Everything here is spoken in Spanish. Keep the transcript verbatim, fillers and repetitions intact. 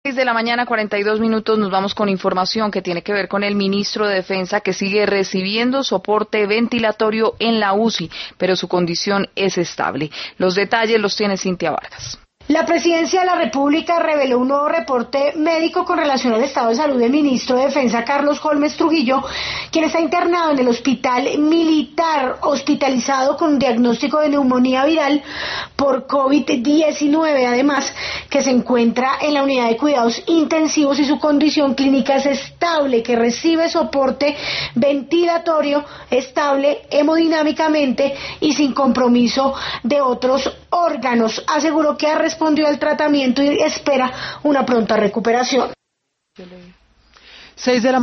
seis de la mañana, cuarenta y dos minutos, nos vamos con información que tiene que ver con el ministro de Defensa, que sigue recibiendo soporte ventilatorio en la U C I, pero su condición es estable. Los detalles los tiene Cintia Vargas. La Presidencia de la República reveló un nuevo reporte médico con relación al estado de salud del ministro de Defensa, Carlos Holmes Trujillo, quien está internado en el Hospital Militar, hospitalizado con un diagnóstico de neumonía viral por COVID diecinueve, además que se encuentra en la unidad de cuidados intensivos y su condición clínica es estable, que recibe soporte ventilatorio estable hemodinámicamente y sin compromiso de otros órganos. Aseguró que ha respondió al tratamiento y espera una pronta recuperación. Seis de la